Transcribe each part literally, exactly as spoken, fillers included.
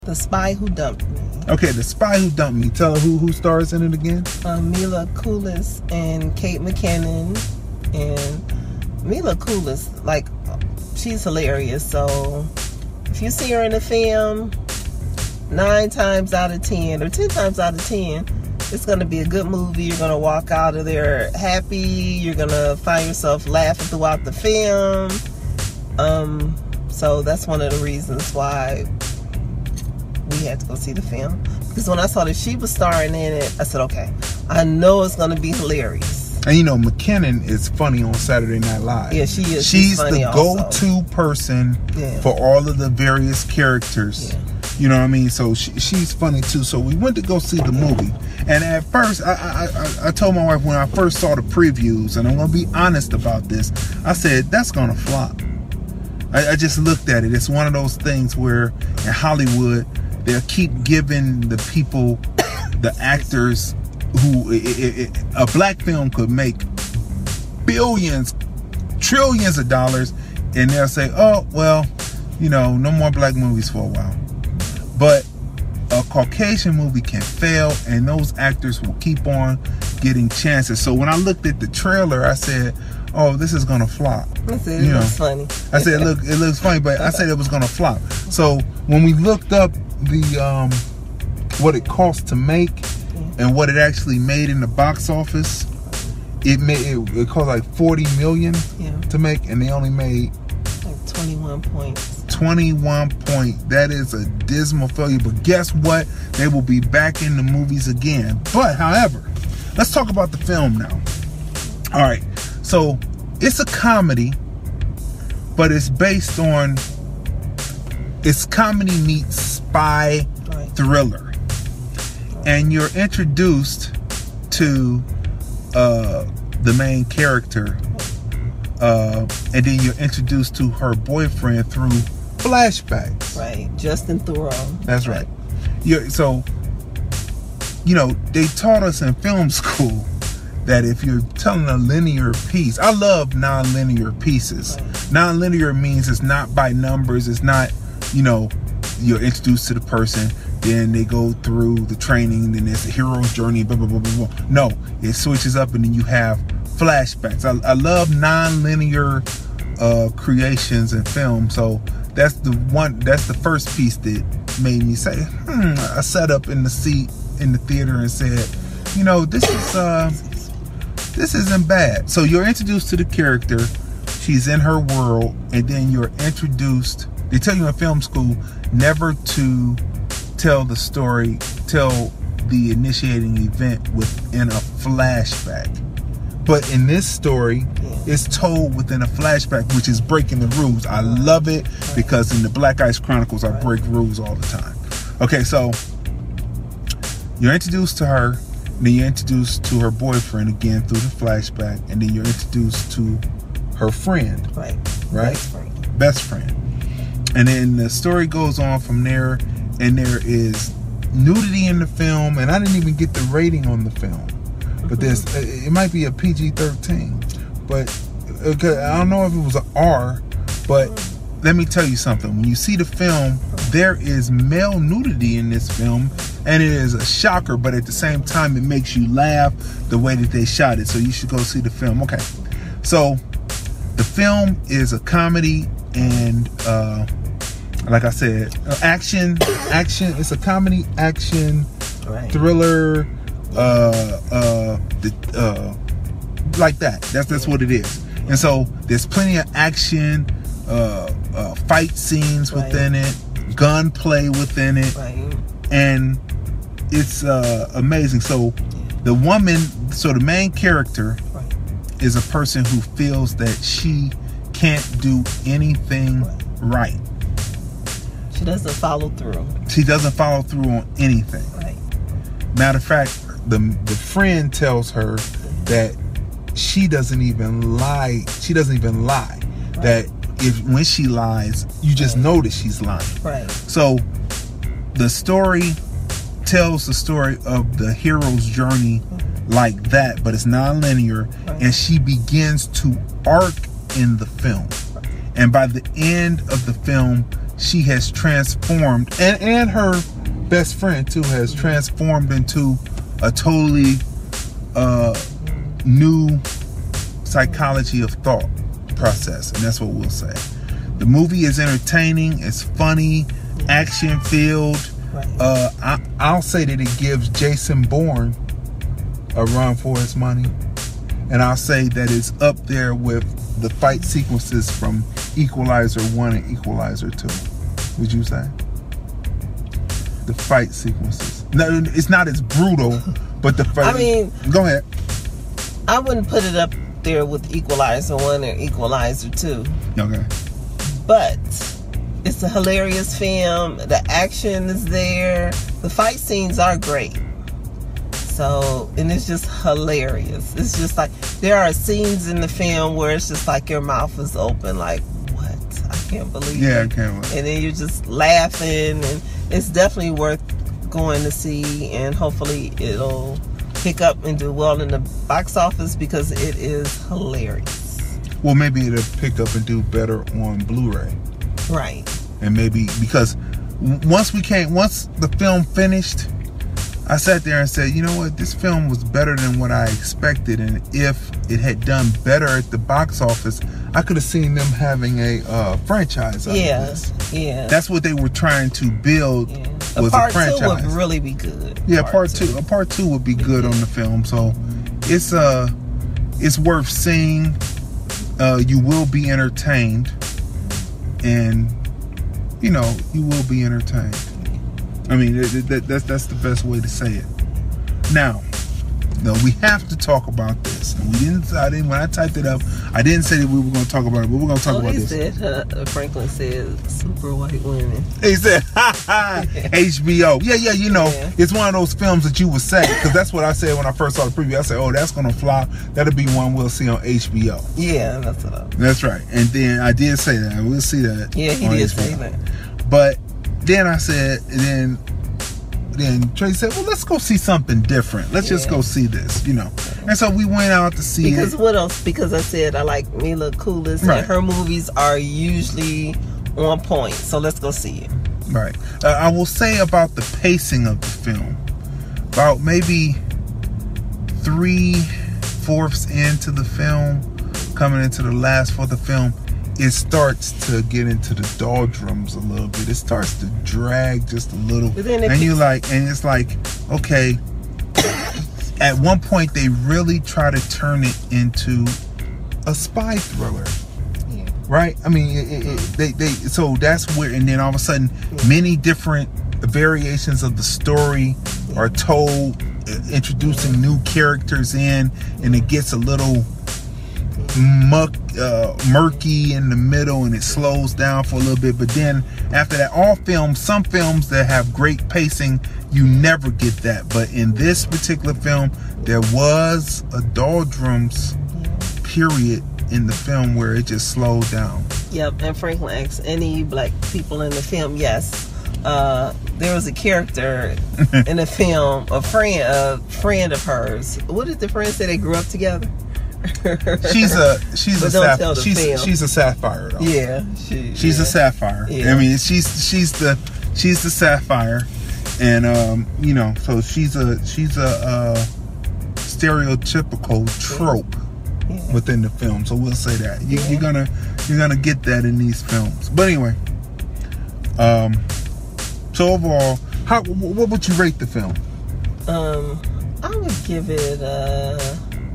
The Spy Who Dumped Me. Okay, The Spy Who Dumped Me. Tell her who who stars in it again. Um, Mila Kunis and Kate McKinnon. And Mila Kunis, like, she's hilarious. So if you see her in the film, nine times out of ten, or ten times out of ten, it's going to be a good movie. You're going to walk out of there happy. You're going to find yourself laughing throughout the film. Um, so that's one of the reasons why we had to go see the film. Because when I saw that she was starring in it, I said, okay, I know it's going to be hilarious. And you know, McKinnon is funny on Saturday Night Live. Yeah, she is. She's funny the go-to also. person yeah. for all of the various characters. Yeah. You know what I mean? So she, she's funny too. So we went to go see the movie. And at first, I, I, I, I told my wife when I first saw the previews, and I'm going to be honest about this, I said, that's going to flop. I, I just looked at it. It's one of those things where in Hollywood, they'll keep giving the people, the actors, who it, it, it, a black film could make billions, trillions of dollars, and they'll say, oh, well, you know, no more black movies for a while. But a Caucasian movie can fail, and those actors will keep on getting chances. So when I looked at the trailer, I said, oh, this is gonna flop. I said, it you looks know, funny. I said, look, it looks funny, but I said it was gonna flop. So when we looked up the um, what it cost to make and what it actually made in the box office, it made it, it cost like forty million yeah. to make, and they only made like twenty-one points. twenty-one point. That is a dismal failure. But guess what? They will be back in the movies again. But however, let's talk about the film now. All right. So it's a comedy, but it's based on, it's comedy meets spy right. thriller. Right. And you're introduced to uh, the main character, uh, and then you're introduced to her boyfriend through flashbacks. Right, Justin Theroux. That's right. You're, so, you know, they taught us in film school that if you're telling a linear piece, I love non-linear pieces. Right. Non-linear means it's not by numbers. It's not, you know, you're introduced to the person, then they go through the training, then it's a hero's journey, blah, blah, blah, blah, blah. No, it switches up and then you have flashbacks. I, I love non-linear uh, creations in film. So that's the one, that's the first piece that made me say, hmm, I sat up in the seat in the theater and said, you know, this is, uh, this isn't bad. So you're introduced to the character, she's in her world, and then you're introduced, they tell you in film school never to tell the story, tell the initiating event within a flashback. But in this story, it's told within a flashback, which is breaking the rules. I love it because in the Black Ice Chronicles, I break rules all the time. Okay, so you're introduced to her, then you're introduced to her boyfriend again through the flashback, and then you're introduced to her friend. Right. Right? Best friend. Best friend. And then the story goes on from there, and there is nudity in the film, and I didn't even get the rating on the film. But there's, it might be a P G thirteen, but okay, I don't know if it was an R, but let me tell you something. When you see the film, there is male nudity in this film, and it is a shocker, but at the same time, it makes you laugh the way that they shot it. So you should go see the film. Okay, so the film is a comedy and, uh, like I said, uh, action, action. It's a comedy, action, right. thriller, uh, uh, the, uh, like that. That's that's what it is. And so there's plenty of action, uh, uh, fight scenes right. within it, gunplay within it, right. and it's uh, amazing. So the woman, so the main character, right. is a person who feels that she can't do anything right. right. She doesn't follow through. She doesn't follow through on anything. Right. Matter of fact, the the friend tells her that she doesn't even lie. She doesn't even lie. Right. That if when she lies, you just right. know that she's lying. Right. So the story tells the story of the hero's journey mm-hmm. like that, but it's non-linear, right. and she begins to arc in the film. Right. And by the end of the film, she has transformed, and and her best friend too has transformed into a totally uh, new psychology of thought process, and that's what we'll say. The movie is entertaining, it's funny, action filled. Uh, I, I'll say that it gives Jason Bourne a run for his money, and I'll say that it's up there with the fight sequences from Equalizer one and Equalizer two. Would you say? The fight sequences. No, it's not as brutal, but the fight. I mean, go ahead. I wouldn't put it up there with Equalizer one and Equalizer two. Okay. But it's a hilarious film. The action is there. The fight scenes are great. So, and it's just hilarious. It's just like, there are scenes in the film where it's just like your mouth is open, like, what? I can't believe yeah, it. I can't believe it. And then you're just laughing, and it's definitely worth going to see, and hopefully it'll pick up and do well in the box office because it is hilarious. Well, maybe it'll pick up and do better on Blu-ray. Right. And maybe, because once we came, once the film finished, I sat there and said, you know what, this film was better than what I expected, and if it had done better at the box office, I could have seen them having a uh, franchise out yeah, of this. Yeah. That's what they were trying to build. Yeah. Was a part a franchise. two would really be good. Yeah, part, part two. two. A part two would be good on the film. So it's uh it's worth seeing. Uh, you will be entertained, and you know you will be entertained. I mean, that, that, that's that's the best way to say it. Now, no, we have to talk about this. And we didn't. I didn't. When I typed it up, I didn't say that we were going to talk about it, but we're going to talk oh, about he this. Said, uh, Franklin said, "Super white women." He said, "Ha ha." H B O. Yeah, yeah. You know, yeah. It's one of those films that you would say, because that's what I said when I first saw the preview. I said, "Oh, that's going to flop. That'll be one we'll see on H B O." Yeah, that's what I. That's right. And then I did say that. We'll see that. Yeah, he did H B O. Say that. But then I said, and then. Then Trey said, well, let's go see something different. Let's yeah. just go see this, you know. And so we went out to see because it. Because what else? Because I said I like Mila Kunis, right. And her movies are usually on point. So let's go see it. Right. Uh, I will say about the pacing of the film. About maybe three-fourths into the film, coming into the last fourth of the film, it starts to get into the doldrums a little bit. It starts to drag just a little. And you like, and it's like, okay, at one point they really try to turn it into a spy thriller. Yeah. Right? I mean, it, it, it, they, they, so that's where, and then all of a sudden, yeah. many different variations of the story yeah. are told, introducing yeah. new characters in, and it gets a little muck, uh, murky in the middle, and it slows down for a little bit. But then after that, all films, some films that have great pacing, you never get that. But in this particular film, there was a doldrums period in the film where it just slowed down. Yep. And Franklin asks any black people in the film. Yes. Uh, there was a character in the film, a friend, a friend of hers. What did the friend say? They grew up together. she's a she's a sapphire. She's film. she's a sapphire though. Yeah, she, she's yeah. a sapphire. Yeah. I mean, she's she's the she's the sapphire, and um, you know, so she's a she's a uh, stereotypical trope yeah. within the film. So we'll say that you, yeah. you're gonna you're gonna get that in these films. But anyway, um, so overall, how what would you rate the film? Um, I would give it a.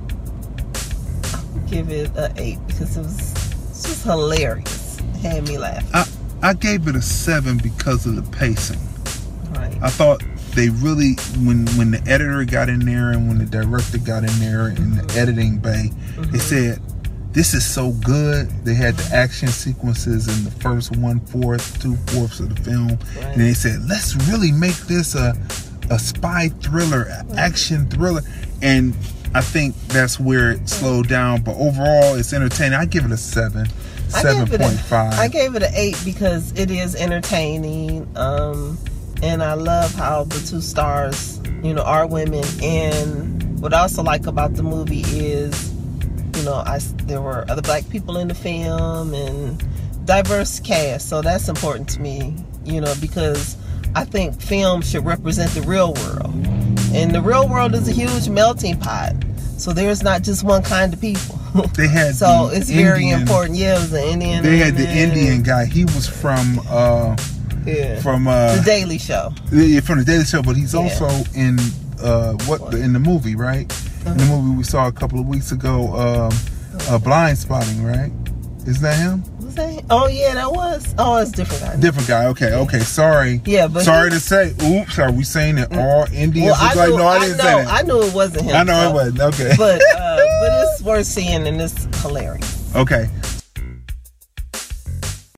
Give it an eight because it was just hilarious. It had me laughing. I, I gave it a seven because of the pacing. Right. I thought they really, when when the editor got in there and when the director got in there in mm-hmm. the editing bay, mm-hmm. they said, this is so good. They had the action sequences in the first one fourth, two fourths of the film. Right. And they said, let's really make this a, a spy thriller, right. action thriller. And I think that's where it slowed down, but overall it's entertaining. I give it a seven, seven point five. I gave it an eight because it is entertaining, um, and I love how the two stars, you know, are women. And what I also like about the movie is, you know, I there were other black people in the film, and diverse cast, so that's important to me, you know, because I think film should represent the real world. And the real world is a huge melting pot. So there's not just one kind of people. They had so it's Indian, very important. Yeah, it was an Indian. They had the Indian guy. He was from uh yeah. from uh The Daily Show. Yeah, from the Daily Show, but he's yeah. also in uh what in the movie, right? Uh-huh. In the movie we saw a couple of weeks ago, um uh, Blind Spotting, right? Is that him? Was that? Oh yeah, that was. Oh, it's a different guy. Different guy. Okay, okay. Sorry. Yeah, but sorry he, to say. Oops. Are we saying that all Indians well, look I like? knew, No, I I didn't know, say that. I knew it wasn't him. I know so. it wasn't. Okay. But uh, but it's worth seeing and it's hilarious. Okay.